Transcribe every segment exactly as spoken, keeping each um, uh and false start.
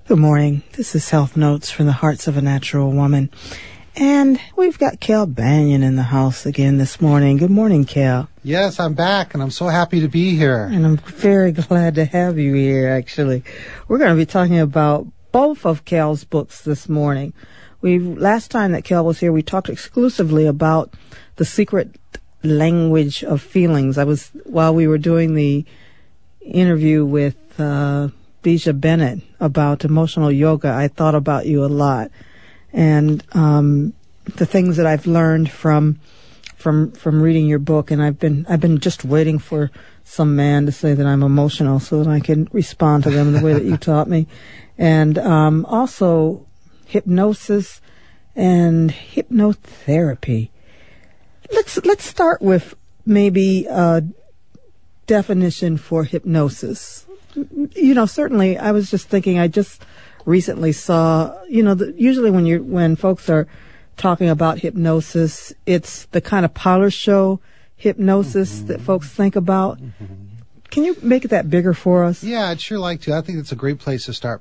Good morning. This is Health Notes from the Hearts of a Natural Woman. And we've got Cal Banyan in the house again this morning. Good morning, Cal. Yes, I'm back, and I'm so happy to be here. And I'm very glad to have you here, actually. We're going to be talking about both of Cal's books this morning. We Last time that Cal was here, we talked exclusively about The Secret Language of Feelings. I was, while we were doing the interview with uh, Bija Bennett about emotional yoga, I thought about you a lot. And um, the things that I've learned from from from reading your book, and I've been I've been just waiting for some man to say that I'm emotional so that I can respond to them the way that you taught me. And um, also hypnosis and hypnotherapy. Let's let's start with maybe a definition for hypnosis. You know, certainly I was just thinking, I just recently saw, you know, the, usually when you when folks are talking about hypnosis, it's the kind of parlor show hypnosis mm-hmm. that folks think about. Mm-hmm. Can you make that bigger for us? Yeah, I'd sure like to. I think it's a great place to start.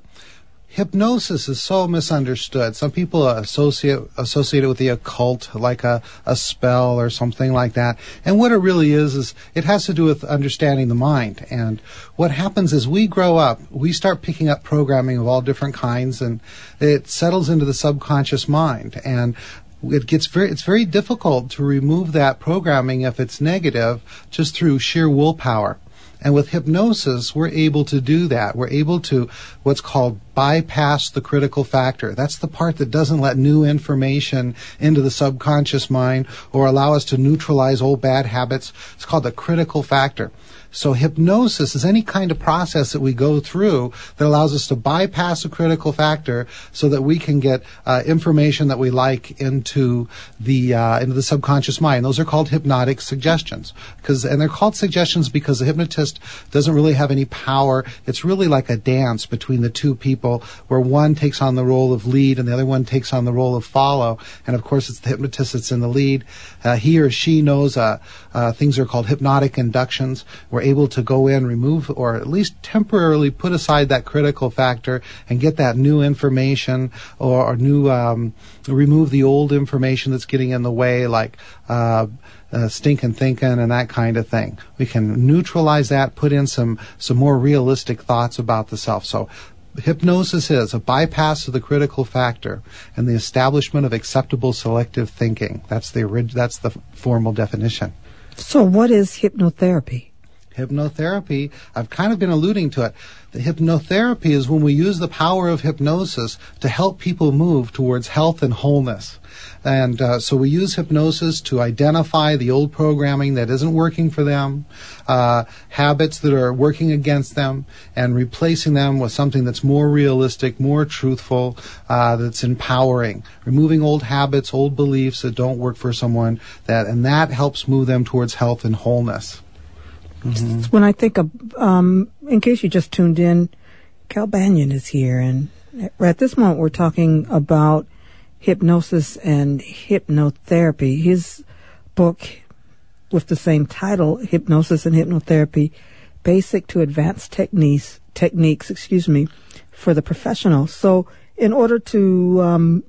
Hypnosis is so misunderstood. Some people associate associate it with the occult, like a, a spell or something like that. And what it really is, is it has to do with understanding the mind. And what happens is we grow up, we start picking up programming of all different kinds, and it settles into the subconscious mind. And it gets very, it's very difficult to remove that programming if it's negative just through sheer willpower. And with hypnosis, we're able to do that. We're able to what's called bypass the critical factor. That's the part that doesn't let new information into the subconscious mind or allow us to neutralize old bad habits. It's called the critical factor. So hypnosis is any kind of process that we go through that allows us to bypass a critical factor so that we can get uh, information that we like into the uh, into the subconscious mind. Those are called hypnotic suggestions. Because and they're called suggestions because the hypnotist doesn't really have any power. It's really like a dance between the two people where one takes on the role of lead and the other one takes on the role of follow. And of course, it's the hypnotist that's in the lead. Uh, he or she knows uh, uh, things are called hypnotic inductions. We're able to go in, remove, or at least temporarily put aside that critical factor and get that new information or, or new, um, remove the old information that's getting in the way, like uh, uh, stinking thinking and that kind of thing. We can neutralize that, put in some, some more realistic thoughts about the self. So hypnosis is a bypass of the critical factor and the establishment of acceptable selective thinking. That's the orig- that's the formal definition. So what is hypnotherapy? Hypnotherapy, I've kind of been alluding to it. The hypnotherapy is when we use the power of hypnosis to help people move towards health and wholeness. And uh, so we use hypnosis to identify the old programming that isn't working for them, uh, habits that are working against them, and replacing them with something that's more realistic, more truthful, uh, that's empowering. Removing old habits, old beliefs that don't work for someone, that and that helps move them towards health and wholeness. Mm-hmm. When I think of, um, in case you just tuned in, Cal Banyan is here, and at this moment we're talking about hypnosis and hypnotherapy. His book with the same title, Hypnosis and Hypnotherapy, Basic to Advanced Techniques, techniques, excuse me, for the Professional. So in order to, um,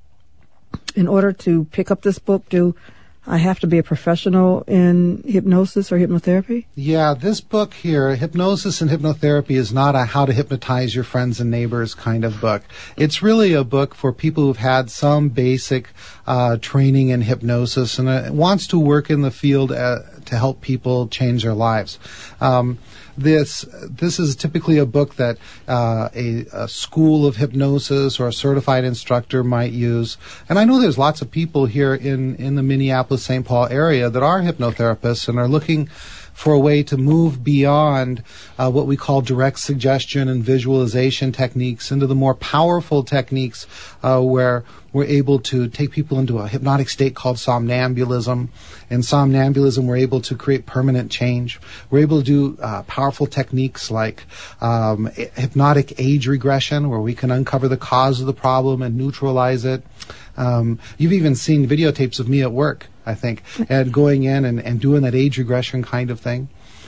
in order to pick up this book, do I have to be a professional in hypnosis or hypnotherapy? Yeah, this book here, Hypnosis and Hypnotherapy, is not a how to hypnotize your friends and neighbors kind of book. It's really a book for people who've had some basic uh, training in hypnosis and uh, wants to work in the field uh, to help people change their lives. Um, This this is typically a book that uh, a, a school of hypnosis or a certified instructor might use. And I know there's lots of people here in, in the Minneapolis-Saint Paul area that are hypnotherapists and are looking for a way to move beyond uh, what we call direct suggestion and visualization techniques into the more powerful techniques uh, where we're able to take people into a hypnotic state called somnambulism. In somnambulism, we're able to create permanent change. We're able to do uh, powerful techniques like um, hypnotic age regression, where we can uncover the cause of the problem and neutralize it. Um, you've even seen videotapes of me at work, I think, and going in and, and doing that age regression kind of thing.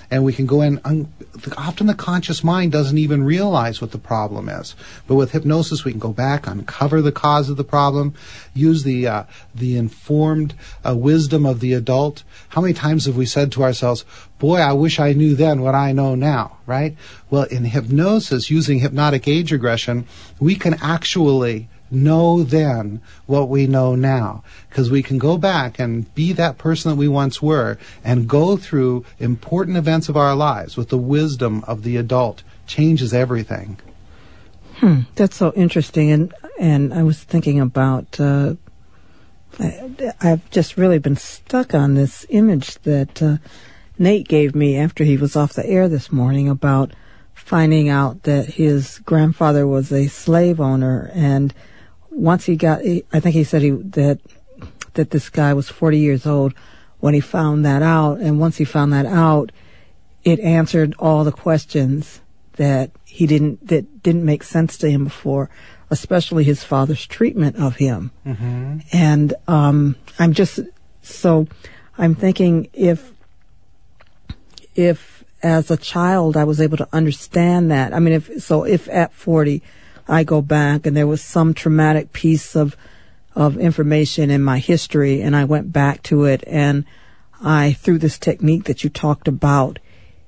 and we can go in. Un- often the conscious mind doesn't even realize what the problem is. But with hypnosis, we can go back, uncover the cause of the problem, use the uh, the informed uh, wisdom of the adult. How many times have we said to ourselves, boy, I wish I knew then what I know now, right? Well, in hypnosis, using hypnotic age regression, we can actually know then what we know now, because we can go back and be that person that we once were and go through important events of our lives with the wisdom of the adult. Changes everything. Hmm, that's so interesting. And and I was thinking about, uh, I, I've just really been stuck on this image that uh, Nate gave me after he was off the air this morning about finding out that his grandfather was a slave owner, and once he got, I think he said he that that this guy was forty years old when he found that out, and once he found that out, it answered all the questions that he didn't that didn't make sense to him before, especially his father's treatment of him. Mm-hmm. And um, I'm just so I'm thinking if if as a child I was able to understand that. I mean, if so, if at forty I go back and there was some traumatic piece of of information in my history, and I went back to it, and I, through this technique that you talked about,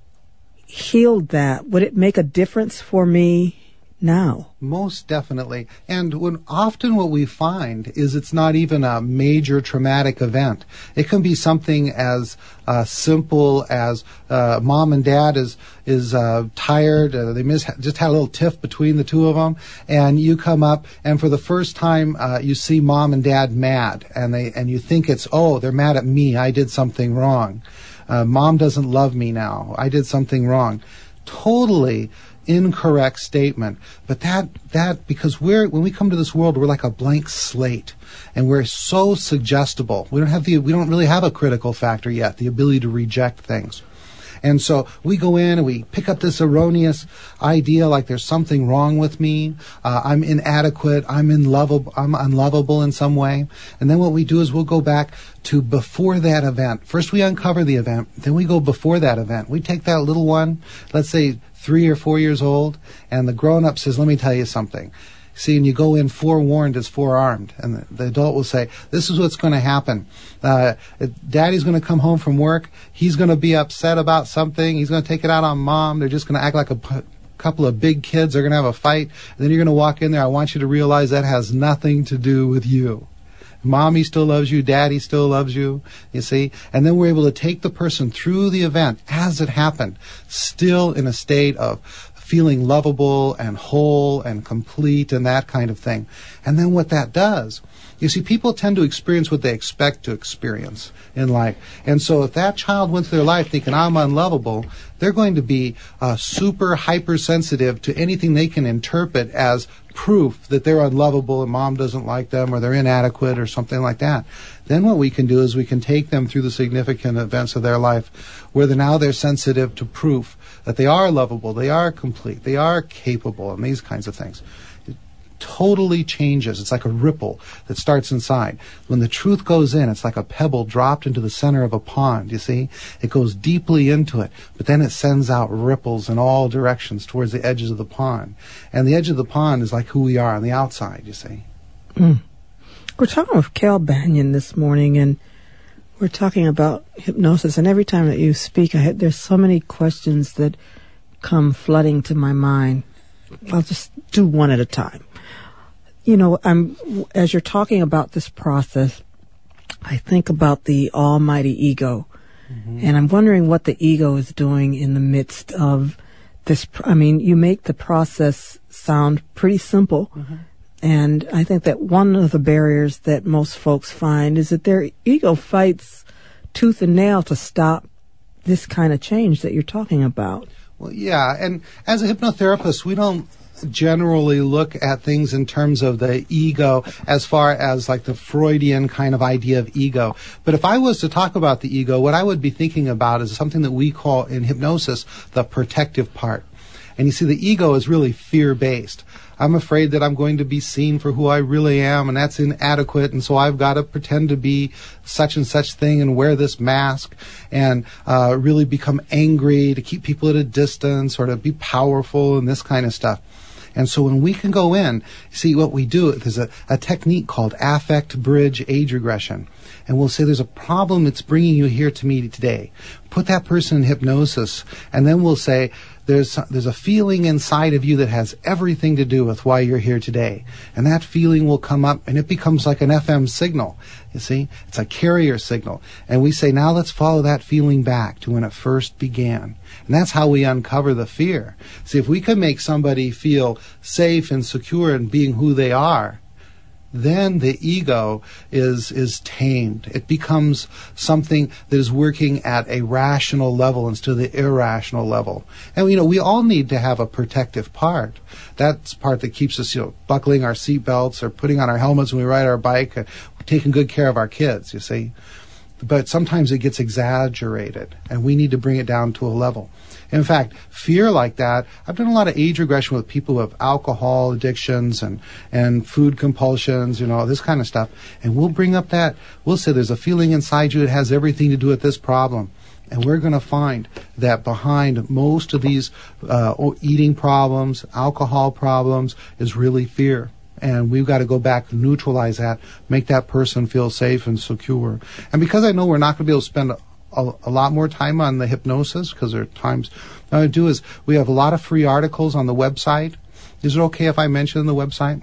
healed that, would it make a difference for me now? Most definitely. And when often what we find is it's not even a major traumatic event. It can be something as uh, simple as uh, mom and dad is is uh, tired. Uh, they miss, just had a little tiff between the two of them, and you come up, and for the first time uh, you see mom and dad mad, and they and you think it's, oh, they're mad at me. I did something wrong. Uh, mom doesn't love me now. I did something wrong. Totally incorrect statement. But that that because we're when we come to this world, we're like a blank slate, and we're so suggestible. We don't have the we don't really have a critical factor yet, the ability to reject things. And so we go in and we pick up this erroneous idea like there's something wrong with me, uh, I'm inadequate, I'm unlovable, I'm unlovable in some way. And then what we do is we'll go back to before that event. First we uncover the event, then we go before that event. We take that little one, let's say three or four years old, and the grown-up says, let me tell you something. See, and you go in forewarned as forearmed, and the, the adult will say, this is what's going to happen. Uh, Daddy's going to come home from work. He's going to be upset about something. He's going to take it out on Mom. They're just going to act like a p- couple of big kids. They're going to have a fight. And then you're going to walk in there. I want you to realize that has nothing to do with you. Mommy still loves you. Daddy still loves you. You see? And then we're able to take the person through the event as it happened, still in a state of feeling lovable and whole and complete and that kind of thing. And then what that does, you see, people tend to experience what they expect to experience in life. And so if that child went through their life thinking, I'm unlovable, they're going to be uh, super hypersensitive to anything they can interpret as proof that they're unlovable and mom doesn't like them or they're inadequate or something like that. Then what we can do is we can take them through the significant events of their life where they're, now they're sensitive to proof that they are lovable, they are complete, they are capable, and these kinds of things. It totally changes. It's like a ripple that starts inside. When the truth goes in, it's like a pebble dropped into the center of a pond, you see? It goes deeply into it, but then it sends out ripples in all directions towards the edges of the pond. And the edge of the pond is like who we are on the outside, you see? Mm. We're talking with Cal Banyan this morning, and we're talking about hypnosis. And every time that you speak, I had, there's so many questions that come flooding to my mind. I'll just do one at a time. You know, I'm as you're talking about this process, I think about the almighty ego. Mm-hmm. And I'm wondering what the ego is doing in the midst of this. I mean, you make the process sound pretty simple. Mm-hmm. And I think that one of the barriers that most folks find is that their ego fights tooth and nail to stop this kind of change that you're talking about. Well, yeah, and as a hypnotherapist, we don't generally look at things in terms of the ego as far as like the Freudian kind of idea of ego. But if I was to talk about the ego, what I would be thinking about is something that we call in hypnosis the protective part. And you see, the ego is really fear-based. I'm afraid that I'm going to be seen for who I really am, and that's inadequate, and so I've got to pretend to be such and such thing and wear this mask and uh, really become angry to keep people at a distance or to be powerful and this kind of stuff. And so when we can go in, see what we do, there's a, a technique called affect bridge age regression. And we'll say there's a problem that's bringing you here to me today. Put that person in hypnosis, and then we'll say there's there's a feeling inside of you that has everything to do with why you're here today. And that feeling will come up, and it becomes like an F M signal. You see? It's a carrier signal. And we say, now let's follow that feeling back to when it first began. And that's how we uncover the fear. See, if we can make somebody feel safe and secure in being who they are, then the ego is is tamed. It becomes something that is working at a rational level instead of the irrational level. And, you know, we all need to have a protective part. That's the part that keeps us, you know, buckling our seatbelts or putting on our helmets when we ride our bike, uh, taking good care of our kids, you see. But sometimes it gets exaggerated, and we need to bring it down to a level. In fact, fear like that, I've done a lot of age regression with people who have alcohol addictions and, and food compulsions, you know, this kind of stuff. And we'll bring up that, we'll say there's a feeling inside you that has everything to do with this problem. And we're going to find that behind most of these uh, eating problems, alcohol problems, is really fear. And we've got to go back and neutralize that, make that person feel safe and secure. And because I know we're not going to be able to spend a, a, a lot more time on the hypnosis, because there are times, what I do is we have a lot of free articles on the website. Is it okay if I mention the website?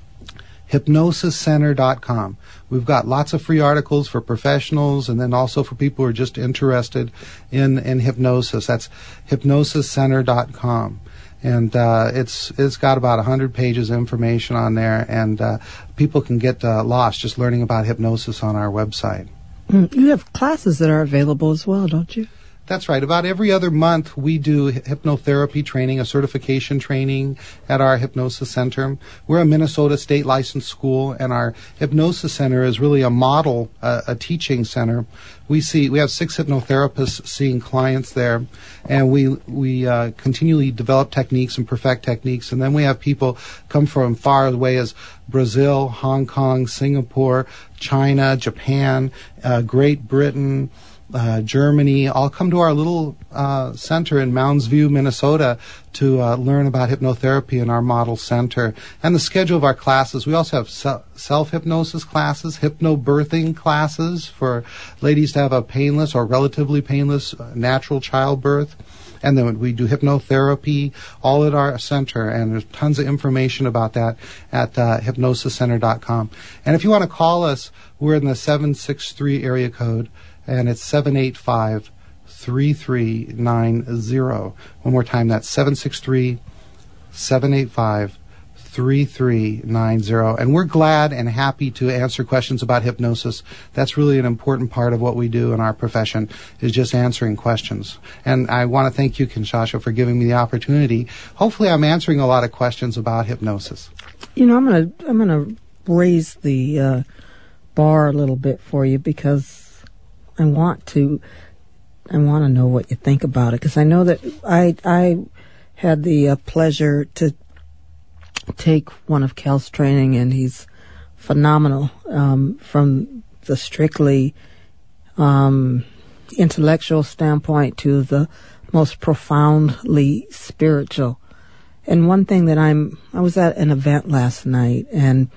hypnosis center dot com. We've got lots of free articles for professionals and then also for people who are just interested in, in hypnosis. That's hypnosis center dot com. And uh, it's it's got about one hundred pages of information on there, and uh, people can get uh, lost just learning about hypnosis on our website. You have classes that are available as well, don't you? That's right. About every other month, we do hypnotherapy training, a certification training at our Hypnosis Center. We're a Minnesota state licensed school, and our Hypnosis Center is really a model, uh, a teaching center. We see we have six hypnotherapists seeing clients there, and we we uh, continually develop techniques and perfect techniques. And then we have people come from far away as Brazil, Hong Kong, Singapore, China, Japan, uh, Great Britain, Uh, Germany, all come to our little uh, center in Mounds View, Minnesota, to uh, learn about hypnotherapy in our model center. And the schedule of our classes, we also have se- self-hypnosis classes, hypnobirthing classes for ladies to have a painless or relatively painless uh, natural childbirth. And then we do hypnotherapy all at our center, and there's tons of information about that at uh, hypnosis center dot com. And if you want to call us, we're in the seven six three area code, and it's seven eight five, three three nine zero. One more time, that's seven six three, seven eight five, three three nine zero. And we're glad and happy to answer questions about hypnosis. That's really an important part of what we do in our profession, is just answering questions. And I want to thank you, Kinshasha, for giving me the opportunity. Hopefully I'm answering a lot of questions about hypnosis. You know, I'm going to I'm going to raise the uh, bar a little bit for you, because I want to, I want to know what you think about it, because I know that I I had the uh, pleasure to take one of Cal's training, and he's phenomenal um, from the strictly um, intellectual standpoint to the most profoundly spiritual. And one thing that I'm, I was at an event last night, and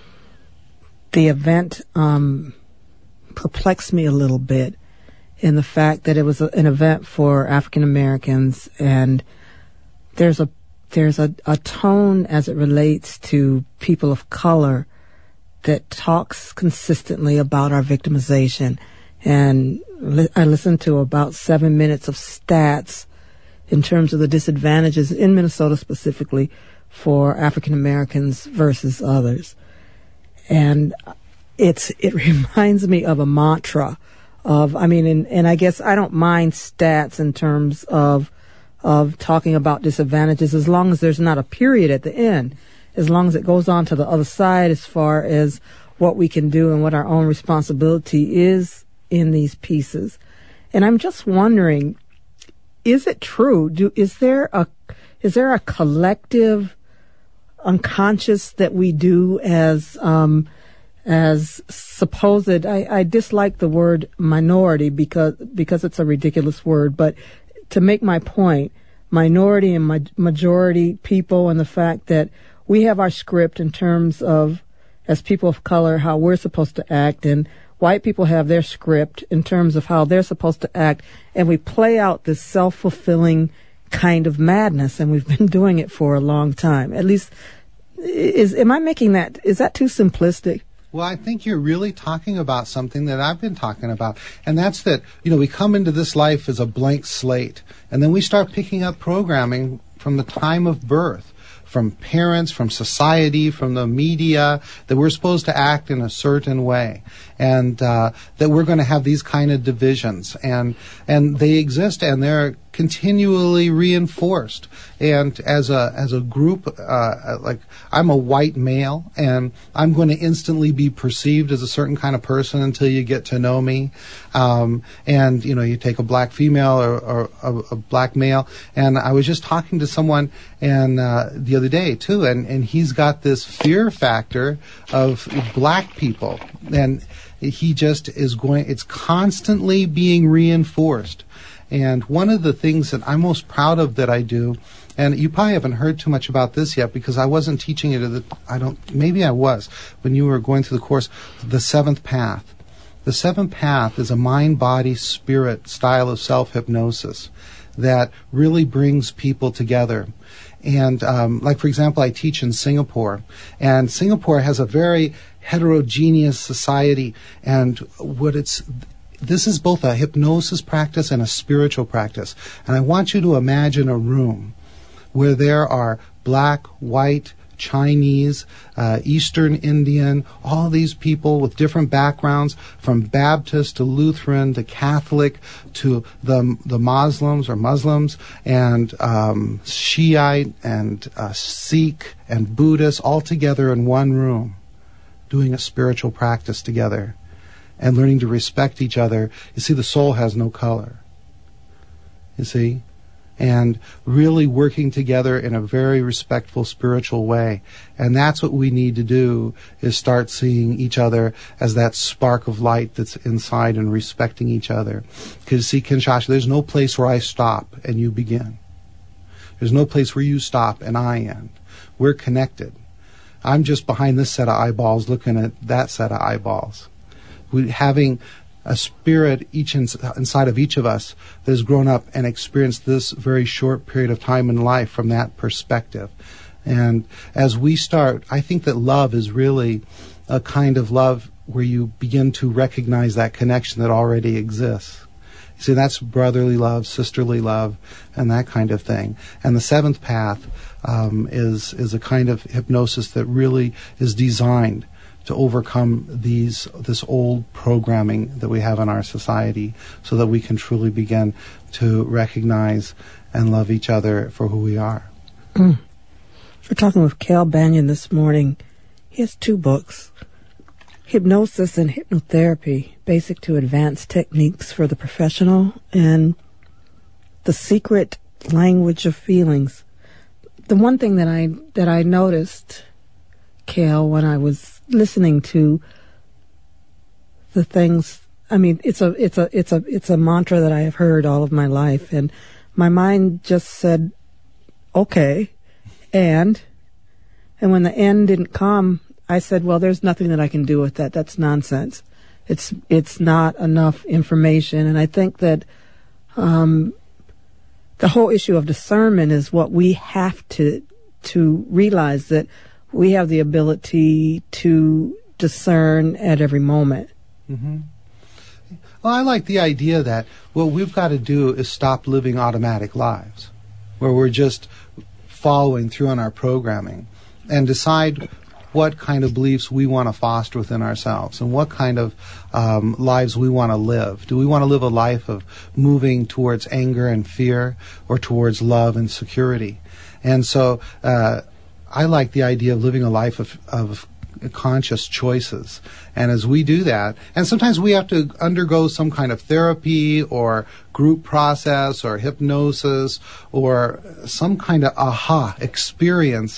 the event um, perplexed me a little bit in the fact that it was a, an event for African Americans, and there's a there's a, a tone as it relates to people of color that talks consistently about our victimization. And li- I listened to about seven minutes of stats in terms of the disadvantages in Minnesota specifically for African Americans versus others. And It's it reminds me of a mantra of, I mean, and, and I guess I don't mind stats in terms of of talking about disadvantages, as long as there's not a period at the end, as long as it goes on to the other side as far as what we can do and what our own responsibility is in these pieces. And I'm just wondering, is it true? Do is there a is there a collective unconscious that we do as um, as supposed. I, I dislike the word minority because because it's a ridiculous word. But to make my point, minority and ma- majority people, and the fact that we have our script in terms of, as people of color, how we're supposed to act, and white people have their script in terms of how they're supposed to act, and we play out this self-fulfilling kind of madness, and we've been doing it for a long time. At least, is am I making that, is that too simplistic? Well, I think you're really talking about something that I've been talking about, and that's that, you know, we come into this life as a blank slate, and then we start picking up programming from the time of birth, from parents, from society, from the media, that we're supposed to act in a certain way, and uh, that we're going to have these kind of divisions, and and they exist, and they're continually reinforced. And as a as a group, uh, like I'm a white male, and I'm going to instantly be perceived as a certain kind of person until you get to know me. Um, and you know, you take a black female or, or a, a black male, and I was just talking to someone and uh, the other day too, and and he's got this fear factor of black people, and he just is going. It's constantly being reinforced. And one of the things that I'm most proud of that I do, and you probably haven't heard too much about this yet because I wasn't teaching it at the, I don't, maybe I was when you were going through the course, the seventh path. The seventh path is a mind, body, spirit style of self-hypnosis that really brings people together. And um, like, for example, I teach in Singapore, and Singapore has a very heterogeneous society, and what it's, this is both a hypnosis practice and a spiritual practice. And I want you to imagine a room where there are black, white, Chinese, uh, Eastern Indian, all these people with different backgrounds, from Baptist to Lutheran to Catholic to the the Muslims or Muslims and um, Shiite and uh, Sikh and Buddhists, all together in one room, doing a spiritual practice together and learning to respect each other. You see, the soul has no color. You see? And really working together in a very respectful spiritual way. And that's what we need to do, is start seeing each other as that spark of light that's inside and respecting each other. Because see, Kinshasa, there's no place where I stop and you begin. There's no place where you stop and I end. We're connected. I'm just behind this set of eyeballs looking at that set of eyeballs. We, having a spirit each ins- inside of each of us that has grown up and experienced this very short period of time in life from that perspective. And as we start, I think that love is really a kind of love where you begin to recognize that connection that already exists. You see, that's brotherly love, sisterly love, and that kind of thing. And the seventh path um, is is a kind of hypnosis that really is designed to overcome these this old programming that we have in our society, so that we can truly begin to recognize and love each other for who we are. Mm. We're talking with Cal Banyan this morning. He has two books, Hypnosis and Hypnotherapy, Basic to Advanced Techniques for the Professional, and The Secret Language of Feelings. The one thing that I that I noticed, Cal, when I was listening to the things, I mean, it's a it's a it's a it's a mantra that I have heard all of my life, and my mind just said, okay, and and when the end didn't come, I said, well, there's nothing that I can do with that. That's nonsense. It's it's not enough information. And I think that um, the whole issue of discernment is what we have to to realize, that we have the ability to discern at every moment. Mm-hmm. Well, I like the idea that what we've got to do is stop living automatic lives, where we're just following through on our programming, and decide what kind of beliefs we want to foster within ourselves and what kind of um, lives we want to live. Do we want to live a life of moving towards anger and fear, or towards love and security? And so uh, I like the idea of living a life of, of conscious choices. And as we do that, and sometimes we have to undergo some kind of therapy or group process or hypnosis or some kind of aha experience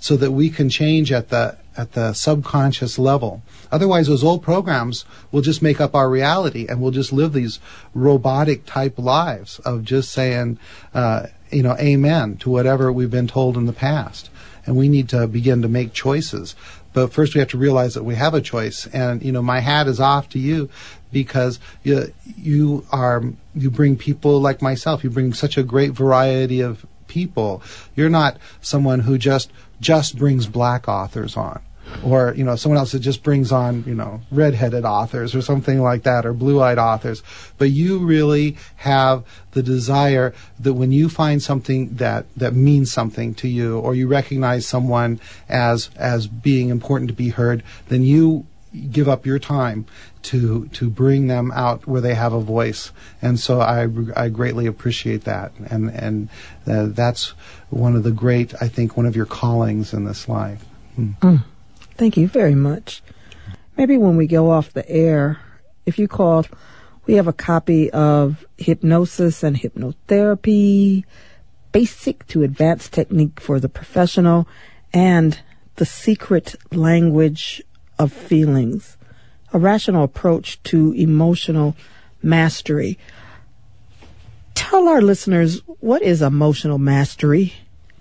so that we can change at the at the subconscious level. Otherwise, those old programs will just make up our reality, and we'll just live these robotic type lives of just saying, uh, you know, amen to whatever we've been told in the past. And we need to begin to make choices. But first we have to realize that we have a choice. And, you know, my hat is off to you, because you, you are, you bring people like myself. You bring such a great variety of people. You're not someone who just, just brings black authors on. Or, you know, someone else that just brings on, you know, redheaded authors or something like that, or blue-eyed authors. But you really have the desire that when you find something that, that means something to you, or you recognize someone as as being important to be heard, then you give up your time to to bring them out where they have a voice. And so I, I greatly appreciate that. And, and uh, that's one of the great, I think, one of your callings in this life. Hmm. Mm. Thank you very much. Maybe when we go off the air, if you called, we have a copy of Hypnosis and Hypnotherapy, Basic to Advanced Technique for the Professional, and The Secret Language of Feelings, a rational approach to emotional mastery. Tell our listeners, what is emotional mastery?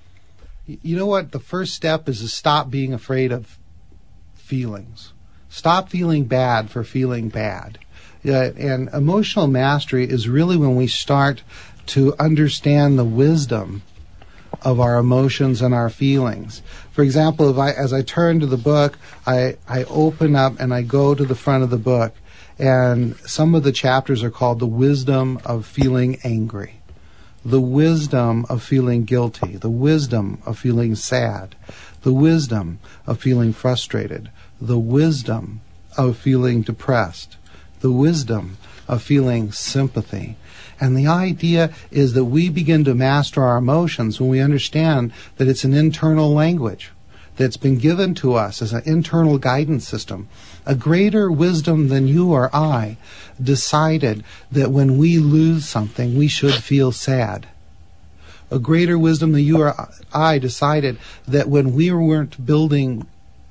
You know what? The first step is to stop being afraid of feelings. Stop feeling bad for feeling bad. Uh, and emotional mastery is really when we start to understand the wisdom of our emotions and our feelings. For example, if I, as I turn to the book, I, I open up and I go to the front of the book, and some of the chapters are called The Wisdom of Feeling Angry, the wisdom of feeling guilty, the wisdom of feeling sad, the wisdom of feeling frustrated, the wisdom of feeling depressed, the wisdom of feeling sympathy. And the idea is that we begin to master our emotions when we understand that it's an internal language that's been given to us as an internal guidance system. A greater wisdom than you or I decided that when we lose something, we should feel sad. A greater wisdom than you or I decided that when we weren't building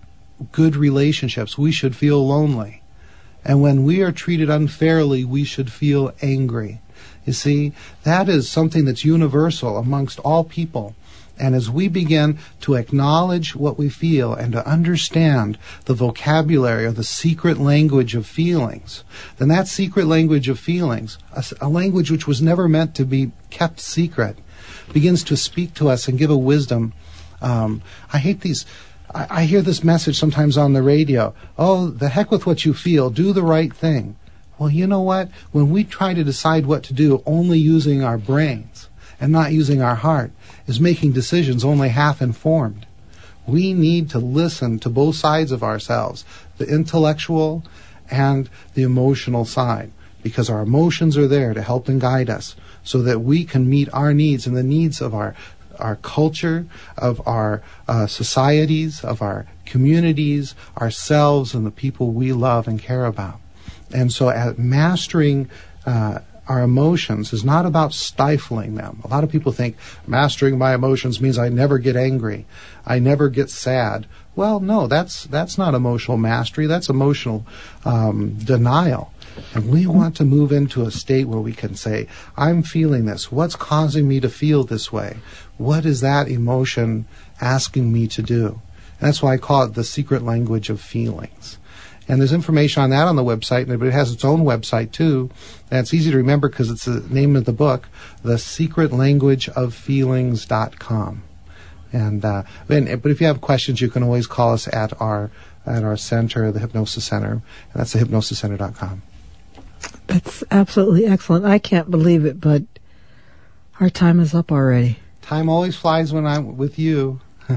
good relationships, we should feel lonely. And when we are treated unfairly, we should feel angry. You see, that is something that's universal amongst all people. And as we begin to acknowledge what we feel and to understand the vocabulary or the secret language of feelings, then that secret language of feelings, a, a language which was never meant to be kept secret, begins to speak to us and give a wisdom. Um, I hate these... I hear this message sometimes on the radio. Oh, the heck with what you feel. Do the right thing. Well, you know what? When we try to decide what to do only using our brains and not using our heart, is making decisions only half informed. We need to listen to both sides of ourselves, the intellectual and the emotional side, because our emotions are there to help and guide us so that we can meet our needs and the needs of our our culture, of our uh, societies, of our communities, ourselves, and the people we love and care about. And so at mastering uh, our emotions is not about stifling them. A lot of people think mastering my emotions means I never get angry, I never get sad. Well, no, that's that's not emotional mastery. That's emotional um, denial. And we want to move into a state where we can say, I'm feeling this. What's causing me to feel this way? What is that emotion asking me to do? And that's why I call it the secret language of feelings. And there's information on that on the website, but it has its own website too. And it's easy to remember because it's the name of the book, the secret language of feelings dot com. And, uh, and but if you have questions, you can always call us at our at our center, the Hypnosis Center, and that's the hypnosis center dot com. That's absolutely excellent. I can't believe it, but our time is up already. Time always flies when I'm with you.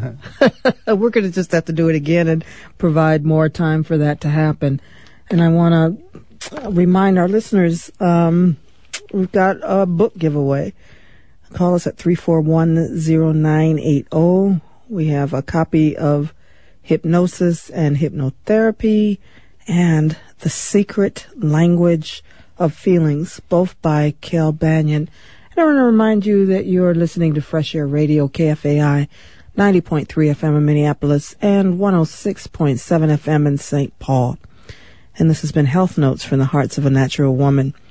We're going to just have to do it again and provide more time for that to happen. And I want to remind our listeners, um, we've got a book giveaway. Call us at three four one, zero nine eight zero. We have a copy of Hypnosis and Hypnotherapy and The Secret Language of Feelings, both by Cal Banyan. And I want to remind you that you're listening to Fresh Air Radio, K F A I ninety point three F M in Minneapolis, and one oh six point seven F M in Saint Paul. And this has been Health Notes from the Hearts of a Natural Woman.